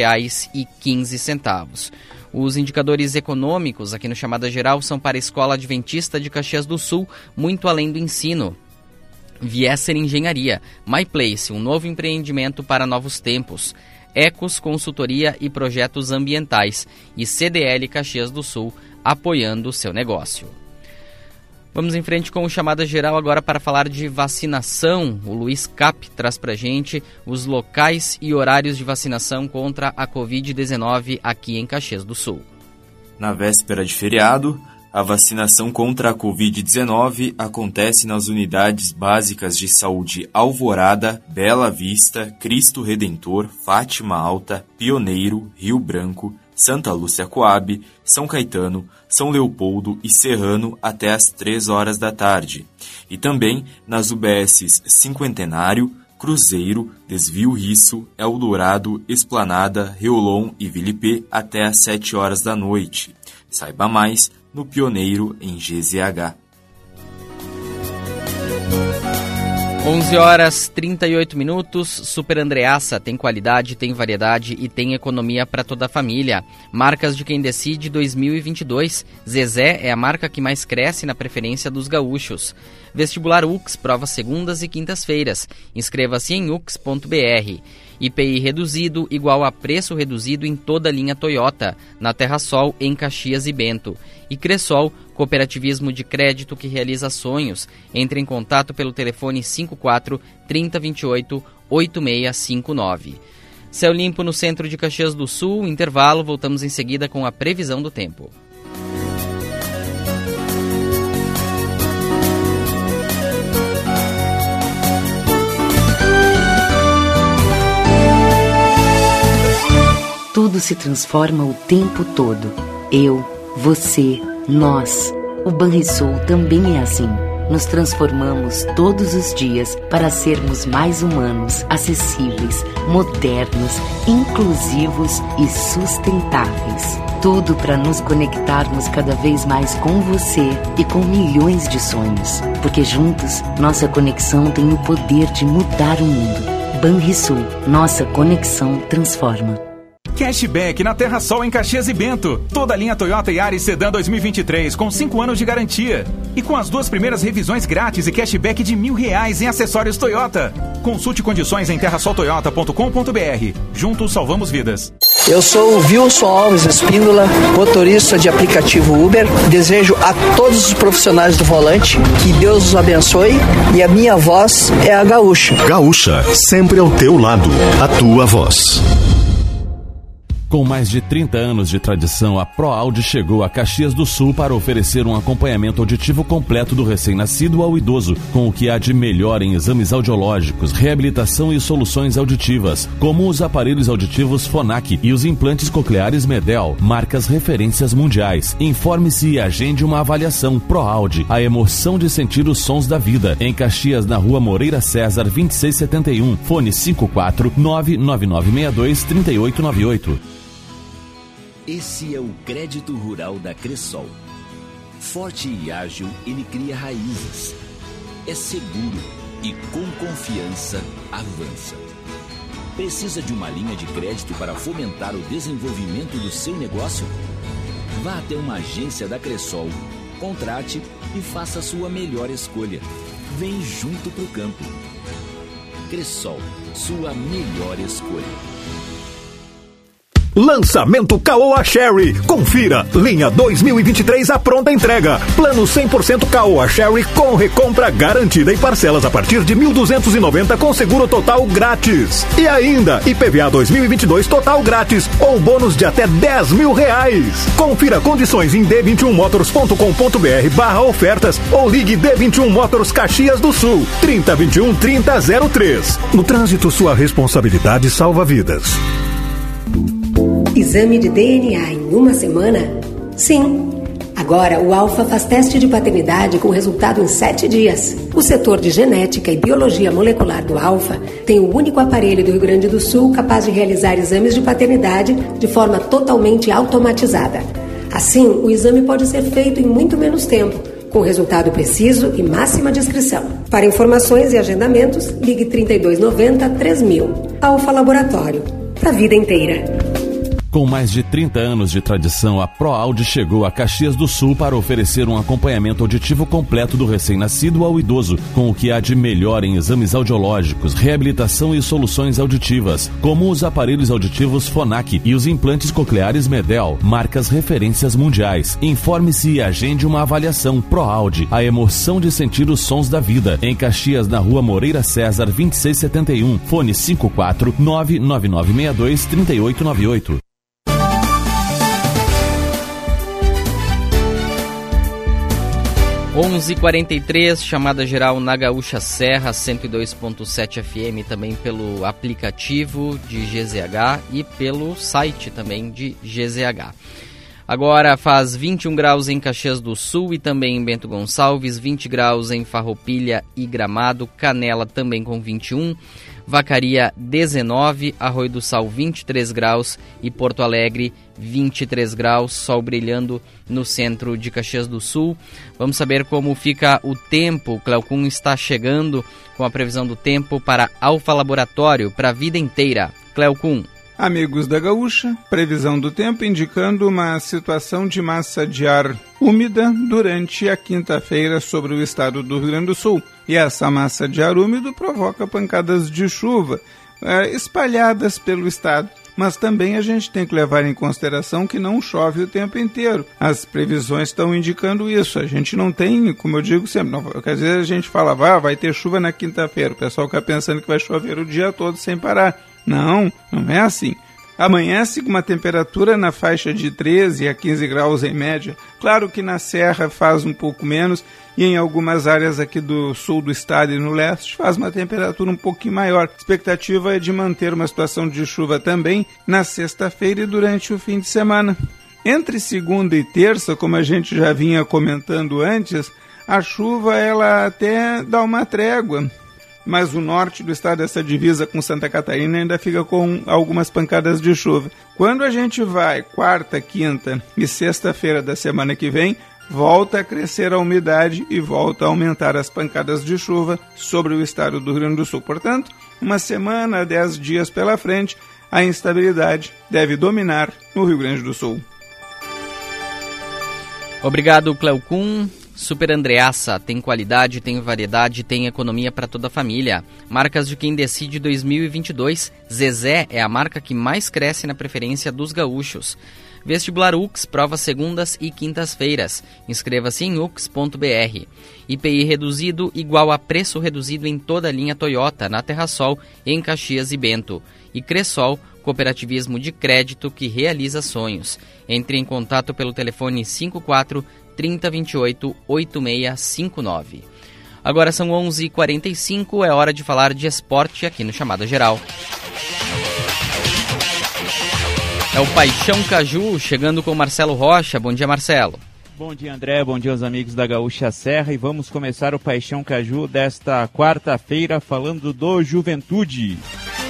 5,15. Os indicadores econômicos aqui no Chamada Geral são para a Escola Adventista de Caxias do Sul, muito além do ensino. Viesser Engenharia, MyPlace, um novo empreendimento para novos tempos. Ecos Consultoria e Projetos Ambientais e CDL Caxias do Sul, apoiando o seu negócio. Vamos em frente com o Chamada Geral agora para falar de vacinação. O Luiz Cap traz para a gente os locais e horários de vacinação contra a Covid-19 aqui em Caxias do Sul. Na véspera de feriado, a vacinação contra a Covid-19 acontece nas unidades básicas de saúde Alvorada, Bela Vista, Cristo Redentor, Fátima Alta, Pioneiro, Rio Branco, Santa Lúcia Coabe, São Caetano, São Leopoldo e Serrano até às 3 horas da tarde. E também nas UBSs Cinquentenário, Cruzeiro, Desvio Risso, Eldorado, Esplanada, Reolon e Vilipê até às 7 horas da noite. Saiba mais no Pioneiro em GZH. 11 horas 38 minutos. Super Andreassa tem qualidade, tem variedade e tem economia para toda a família. Marcas de quem decide 2022. Zezé é a marca que mais cresce na preferência dos gaúchos. Vestibular UX, provas segundas e quintas-feiras. Inscreva-se em ux.br. IPI reduzido igual a preço reduzido em toda a linha Toyota, na TerraSol, em Caxias e Bento. E Cressol, cooperativismo de crédito que realiza sonhos. Entre em contato pelo telefone 54 3028 8659. Céu limpo no centro de Caxias do Sul, intervalo, voltamos em seguida com a previsão do tempo. Tudo se transforma o tempo todo. Eu, você, nós. O Banrisul também é assim. Nos transformamos todos os dias para sermos mais humanos, acessíveis, modernos, inclusivos e sustentáveis. Tudo para nos conectarmos cada vez mais com você e com milhões de sonhos. Porque juntos, nossa conexão tem o poder de mudar o mundo. Banrisul, nossa conexão transforma. Cashback na TerraSol em Caxias e Bento. Toda a linha Toyota Yaris Sedan 2023 com 5 anos de garantia. E com as 2 primeiras revisões grátis e cashback de R$1.000 em acessórios Toyota. Consulte condições em terrasoltoyota.com.br. Juntos salvamos vidas. Eu sou o Wilson Alves Espíndola, motorista de aplicativo Uber. Desejo a todos os profissionais do volante que Deus os abençoe e a minha voz é a Gaúcha. Gaúcha, sempre ao teu lado, a tua voz. Com mais de 30 anos de tradição, a ProAude chegou a Caxias do Sul para oferecer um acompanhamento auditivo completo do recém-nascido ao idoso, com o que há de melhor em exames audiológicos, reabilitação e soluções auditivas, como os aparelhos auditivos Phonak e os implantes cocleares Medel, marcas referências mundiais. Informe-se e agende uma avaliação. ProAude, a emoção de sentir os sons da vida. Em Caxias, na Rua Moreira César, 2671, fone 54 99962 3898. Esse é o crédito rural da Cressol. Forte e ágil, ele cria raízes. É seguro e com confiança avança. Precisa de uma linha de crédito para fomentar o desenvolvimento do seu negócio? Vá até uma agência da Cressol, contrate e faça a sua melhor escolha. Vem junto pro campo. Cressol, sua melhor escolha. Lançamento Caoa Sherry. Confira. Linha 2023 à pronta entrega. Plano 100% Caoa Sherry com recompra garantida e parcelas a partir de 1.290 com seguro total grátis. E ainda, IPVA 2022 total grátis ou bônus de até R$10.000. Confira condições em d21motors.com.br/ofertas ou ligue D21 Motors Caxias do Sul 3021 3003. No trânsito, sua responsabilidade salva vidas. Exame de DNA em uma semana? Sim. Agora, o Alfa faz teste de paternidade com resultado em 7 dias. O setor de genética e biologia molecular do Alfa tem o único aparelho do Rio Grande do Sul capaz de realizar exames de paternidade de forma totalmente automatizada. Assim, o exame pode ser feito em muito menos tempo, com resultado preciso e máxima discrição. Para informações e agendamentos, ligue 3290 3000. Alfa Laboratório. Para a vida inteira. Com mais de 30 anos de tradição, a ProAude chegou a Caxias do Sul para oferecer um acompanhamento auditivo completo do recém-nascido ao idoso, com o que há de melhor em exames audiológicos, reabilitação e soluções auditivas, como os aparelhos auditivos Phonak e os implantes cocleares Medel, marcas referências mundiais. Informe-se e agende uma avaliação. ProAude, a emoção de sentir os sons da vida. Em Caxias, na Rua Moreira César, 2671, fone 54 99962 3898. 11h43, chamada geral na Gaúcha Serra, 102.7 FM, também pelo aplicativo de GZH e pelo site também de GZH. Agora faz 21 graus em Caxias do Sul e também em Bento Gonçalves, 20 graus em Farroupilha e Gramado, Canela também com 21, Vacaria 19, Arroio do Sal 23 graus e Porto Alegre 23 graus, sol brilhando no centro de Caxias do Sul. Vamos saber como fica o tempo. O Cleocum está chegando com a previsão do tempo para Alfa Laboratório, para a vida inteira. Cleocum. Amigos da Gaúcha, previsão do tempo indicando uma situação de massa de ar úmida durante a quinta-feira sobre o estado do Rio Grande do Sul. E essa massa de ar úmido provoca pancadas de chuva espalhadas pelo estado. Mas também a gente tem que levar em consideração que não chove o tempo inteiro. As previsões estão indicando isso. A gente não tem, como eu digo sempre, não, quer dizer, a gente fala, vai ter chuva na quinta-feira. O pessoal fica pensando que vai chover o dia todo sem parar. Não é assim. Amanhece com uma temperatura na faixa de 13 a 15 graus em média. Claro que na serra faz um pouco menos e em algumas áreas aqui do sul do estado e no leste faz uma temperatura um pouquinho maior. A expectativa é de manter uma situação de chuva também na sexta-feira e durante o fim de semana. Entre segunda e terça, como a gente já vinha comentando antes, a chuva ela até dá uma trégua. Mas o norte do estado, essa divisa com Santa Catarina, ainda fica com algumas pancadas de chuva. Quando a gente vai quarta, quinta e sexta-feira da semana que vem, volta a crescer a umidade e volta a aumentar as pancadas de chuva sobre o estado do Rio Grande do Sul. Portanto, uma semana, 10 dias pela frente, a instabilidade deve dominar no Rio Grande do Sul. Obrigado, Cleocum. Super Andreassa, tem qualidade, tem variedade, tem economia para toda a família. Marcas de quem decide 2022. Zezé é a marca que mais cresce na preferência dos gaúchos. Vestibular UX, provas segundas e quintas-feiras. Inscreva-se em ux.br. IPI reduzido igual a preço reduzido em toda a linha Toyota, na Terrasol, em Caxias e Bento. E Cressol, cooperativismo de crédito que realiza sonhos. Entre em contato pelo telefone 54 3028 8659. Agora são 11h45, é hora de falar de esporte aqui no Chamada Geral. É o Paixão Caju chegando com Marcelo Rocha. Bom dia, Marcelo. Bom dia, André. Bom dia aos amigos da Gaúcha Serra. E vamos começar o Paixão Caju desta quarta-feira falando do Juventude.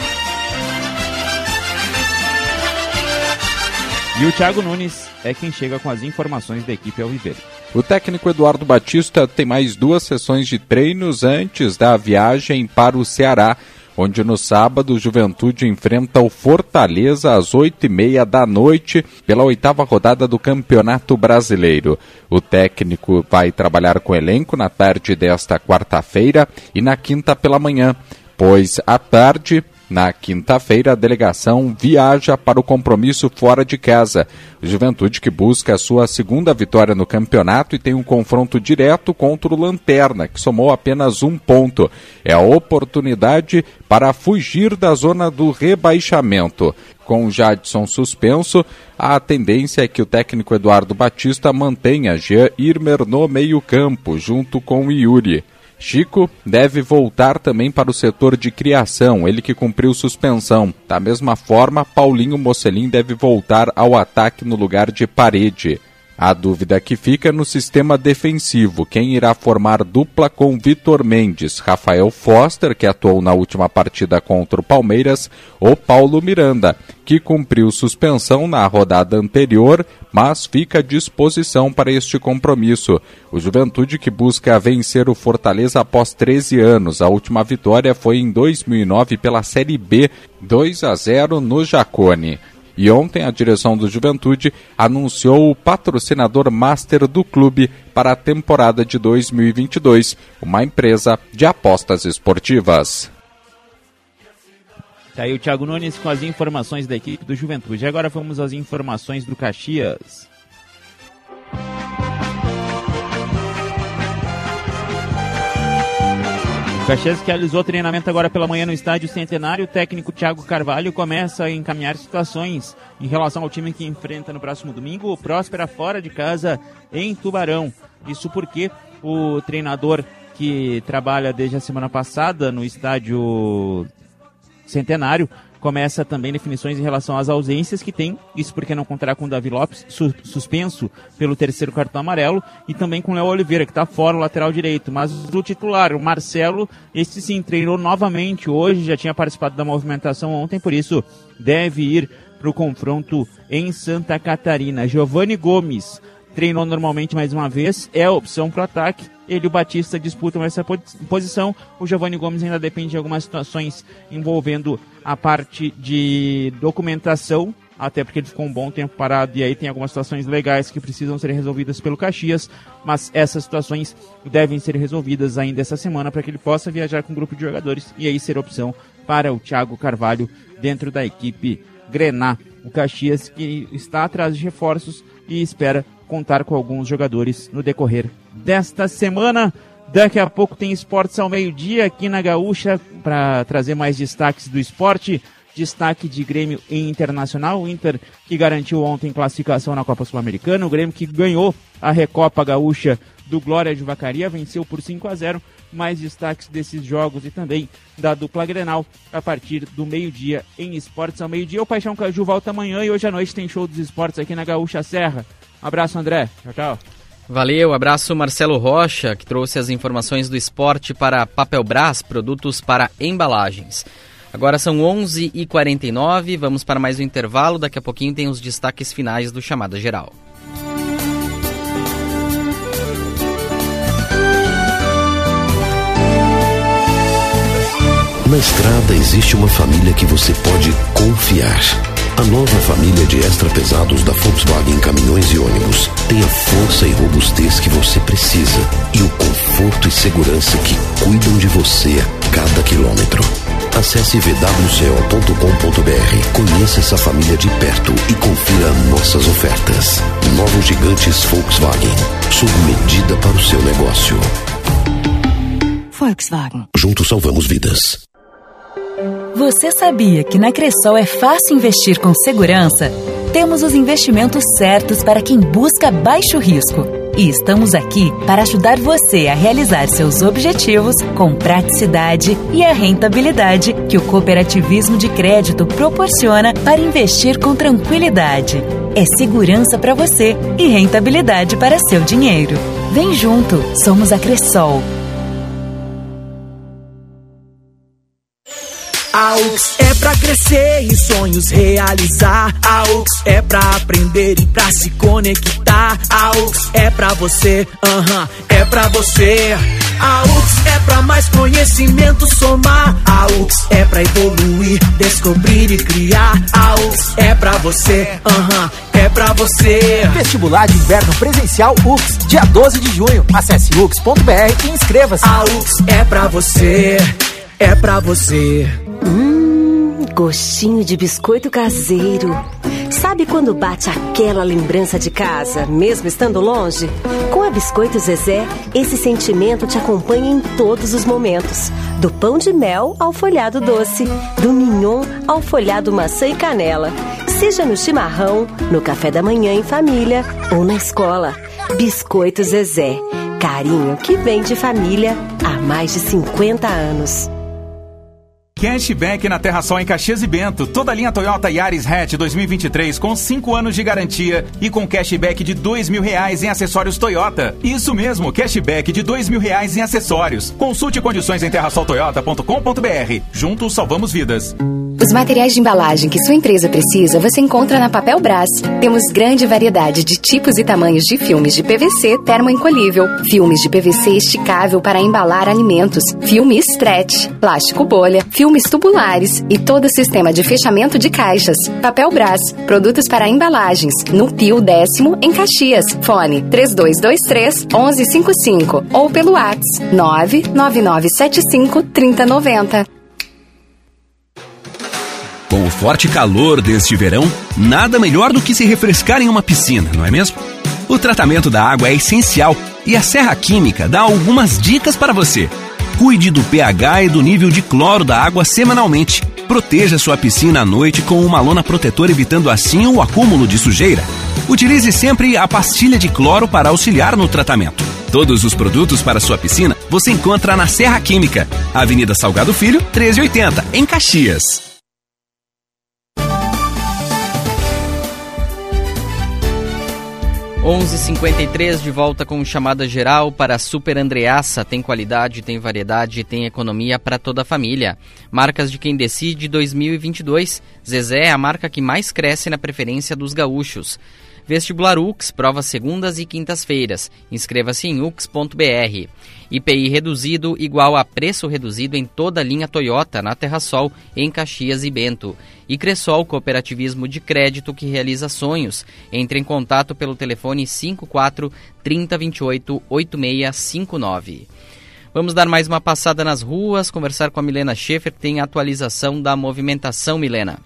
E o Thiago Nunes é quem chega com as informações da equipe alviverdi. O técnico Eduardo Batista tem mais 2 sessões de treinos antes da viagem para o Ceará, onde no sábado o Juventude enfrenta o Fortaleza às 8h30 da noite pela 8ª rodada do Campeonato Brasileiro. O técnico vai trabalhar com o elenco na tarde desta quarta-feira e na quinta pela manhã, pois à tarde... Na quinta-feira, a delegação viaja para o compromisso fora de casa. O Juventude que busca a sua segunda vitória no campeonato e tem um confronto direto contra o Lanterna, que somou apenas 1 ponto. É a oportunidade para fugir da zona do rebaixamento. Com o Jadson suspenso, a tendência é que o técnico Eduardo Batista mantenha Jean Irmer no meio-campo, junto com o Yuri. Chico deve voltar também para o setor de criação, ele que cumpriu suspensão. Da mesma forma, Paulinho Mocelin deve voltar ao ataque no lugar de Parede. A dúvida que fica no sistema defensivo, quem irá formar dupla com Vitor Mendes, Rafael Foster, que atuou na última partida contra o Palmeiras, ou Paulo Miranda, que cumpriu suspensão na rodada anterior, mas fica à disposição para este compromisso. O Juventude que busca vencer o Fortaleza após 13 anos. A última vitória foi em 2009 pela Série B, 2-0 no Jacone. E ontem a direção do Juventude anunciou o patrocinador master do clube para a temporada de 2022, uma empresa de apostas esportivas. Tá aí o Thiago Nunes com as informações da equipe do Juventude. Agora vamos às informações do Caxias. Caxias que realizou treinamento agora pela manhã no estádio Centenário. O técnico Thiago Carvalho começa a encaminhar situações em relação ao time que enfrenta no próximo domingo o Próspera fora de casa em Tubarão. Isso porque o treinador que trabalha desde a semana passada no estádio Centenário começa também definições em relação às ausências que tem, isso porque não contará com o Davi Lopes, suspenso pelo 3º cartão amarelo, e também com o Léo Oliveira, que está fora, o lateral direito. Mas o titular, o Marcelo, este sim, treinou novamente hoje, já tinha participado da movimentação ontem, por isso deve ir para o confronto em Santa Catarina. Giovanni Gomes treinou normalmente mais uma vez, é a opção para o ataque, ele e o Batista disputam essa posição. O Giovanni Gomes ainda depende de algumas situações envolvendo a parte de documentação, até porque ele ficou um bom tempo parado e aí tem algumas situações legais que precisam ser resolvidas pelo Caxias, mas essas situações devem ser resolvidas ainda essa semana para que ele possa viajar com um grupo de jogadores e aí ser opção para o Thiago Carvalho dentro da equipe Grená. O Caxias que está atrás de reforços e espera contar com alguns jogadores no decorrer desta semana. Daqui a pouco tem Esportes ao meio-dia aqui na Gaúcha para trazer mais destaques do esporte. Destaque de Grêmio e Internacional. O Inter que garantiu ontem classificação na Copa Sul-Americana. O Grêmio que ganhou a Recopa Gaúcha do Glória de Vacaria, venceu por 5-0. Mais destaques desses jogos e também da dupla Grenal a partir do meio-dia em Esportes ao meio-dia. O Paixão Caju volta amanhã e hoje à noite tem show dos esportes aqui na Gaúcha Serra. Abraço, André. Tchau, tchau. Valeu, abraço Marcelo Rocha, que trouxe as informações do esporte para Papelbras, produtos para embalagens. Agora são 11h49, vamos para mais um intervalo, daqui a pouquinho tem os destaques finais do Chamada Geral. Na estrada existe uma família que você pode confiar. A nova família de extra pesados da Volkswagen Caminhões e Ônibus tem a força e robustez que você precisa e o conforto e segurança que cuidam de você a cada quilômetro. Acesse vwco.com.br, conheça essa família de perto e confira nossas ofertas. Novos gigantes Volkswagen, sob medida para o seu negócio. Volkswagen. Juntos salvamos vidas. Você sabia que na Cressol é fácil investir com segurança? Temos os investimentos certos para quem busca baixo risco. E estamos aqui para ajudar você a realizar seus objetivos com praticidade e a rentabilidade que o cooperativismo de crédito proporciona para investir com tranquilidade. É segurança para você e rentabilidade para seu dinheiro. Vem junto, somos a Cressol. A UX é pra crescer e sonhos realizar. A UX é pra aprender e pra se conectar. A UX é pra você, é pra você. A UX é pra mais conhecimento somar. A UX é pra evoluir, descobrir e criar. A UX é pra você, é pra você. Vestibular de inverno presencial UX, dia 12 de junho. Acesse ux.br e inscreva-se. A UX é pra você, é pra você. Gostinho de biscoito caseiro. Sabe quando bate aquela lembrança de casa, mesmo estando longe? Com a Biscoito Zezé, esse sentimento te acompanha em todos os momentos. Do pão de mel ao folhado doce, do mignon ao folhado maçã e canela. Seja no chimarrão, no café da manhã em família ou na escola. Biscoito Zezé. Carinho que vem de família há mais de 50 anos. Cashback na Terra Sol em Caxias e Bento. Toda a linha Toyota Yaris Hatch 2023 com 5 anos de garantia e com cashback de R$2.000 em acessórios Toyota. Isso mesmo, cashback de R$2.000 em acessórios. Consulte condições em terrasoltoyota.com.br. Juntos salvamos vidas. Os materiais de embalagem que sua empresa precisa você encontra na Papelbras. Temos grande variedade de tipos e tamanhos de filmes de PVC termoencolhível, filmes de PVC esticável para embalar alimentos, filme stretch, plástico bolha, filmes tubulares e todo o sistema de fechamento de caixas. Papelbras, produtos para embalagens, no Pio 10º em Caxias. Fone 3223-1155 ou pelo WhatsApp 99975-3090. Com o forte calor deste verão, nada melhor do que se refrescar em uma piscina, não é mesmo? O tratamento da água é essencial e a Serra Química dá algumas dicas para você. Cuide do pH e do nível de cloro da água semanalmente. Proteja sua piscina à noite com uma lona protetora, evitando assim o acúmulo de sujeira. Utilize sempre a pastilha de cloro para auxiliar no tratamento. Todos os produtos para sua piscina você encontra na Serra Química, Avenida Salgado Filho, 1380, em Caxias. 11h53, de volta com Chamada Geral para a Super Andreassa. Tem qualidade, tem variedade, tem economia para toda a família. Marcas de quem decide 2022. Zezé é a marca que mais cresce na preferência dos gaúchos. Vestibular UX, provas segundas e quintas-feiras. Inscreva-se em ux.br. IPI reduzido igual a preço reduzido em toda a linha Toyota, na Terrasol, em Caxias e Bento. E Cressol, cooperativismo de crédito que realiza sonhos. Entre em contato pelo telefone 54 3028 8659. Vamos dar mais uma passada nas ruas, conversar com a Milena Schaefer, que tem a atualização da movimentação, Milena.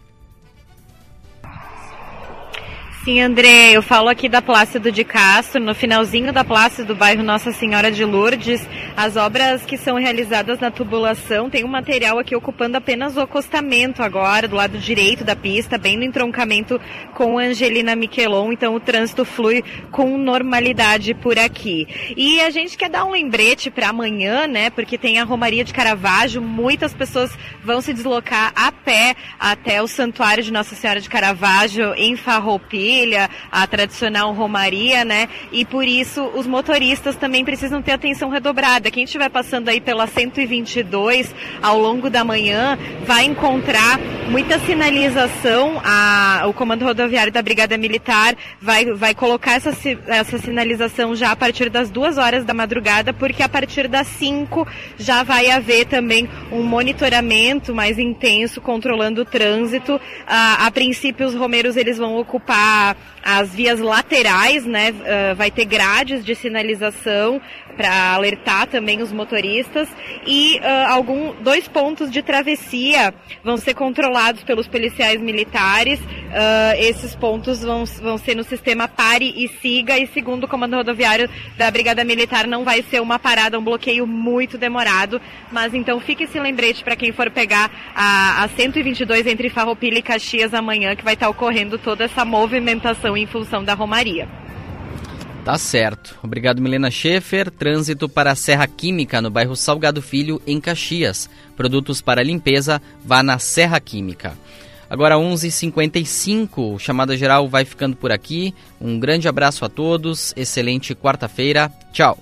Sim, André, eu falo aqui da Plácido de Castro, no finalzinho da Plácido do bairro Nossa Senhora de Lourdes. As obras que são realizadas na tubulação, tem um material aqui ocupando apenas o acostamento agora, do lado direito da pista, bem no entroncamento com Angelina Miquelon, então o trânsito flui com normalidade por aqui. E a gente quer dar um lembrete para amanhã, né, porque tem a Romaria de Caravaggio, muitas pessoas vão se deslocar a pé até o Santuário de Nossa Senhora de Caravaggio em Farroupilha, a tradicional romaria, né? E por isso os motoristas também precisam ter atenção redobrada. Quem estiver passando aí pela 122 ao longo da manhã vai encontrar muita sinalização. O Comando Rodoviário da Brigada Militar vai colocar essa sinalização já a partir das 2 horas da madrugada, porque a partir das 5 já vai haver também um monitoramento mais intenso controlando o trânsito. A princípio os romeiros eles vão ocupar as vias laterais, né? Vai ter grades de sinalização para alertar também os motoristas e 2 pontos de travessia vão ser controlados pelos policiais militares. Esses pontos vão ser no sistema pare e siga, e segundo o Comando Rodoviário da Brigada Militar não vai ser uma parada, um bloqueio muito demorado, mas então fique esse lembrete para quem for pegar a 122 entre Farroupilha e Caxias amanhã, que vai estar ocorrendo toda essa movimentação em função da Romaria. Tá certo. Obrigado, Milena Schaefer. Trânsito para a Serra Química, no bairro Salgado Filho, em Caxias. Produtos para limpeza, vá na Serra Química. Agora 11h55, Chamada Geral vai ficando por aqui. Um grande abraço a todos, excelente quarta-feira. Tchau.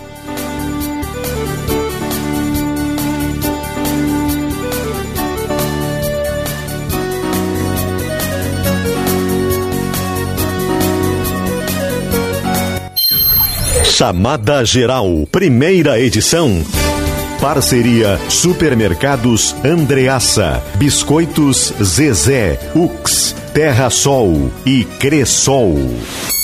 Chamada Geral, primeira edição. Parceria Supermercados Andreassa, Biscoitos Zezé, Ux, Terrasol e Cressol.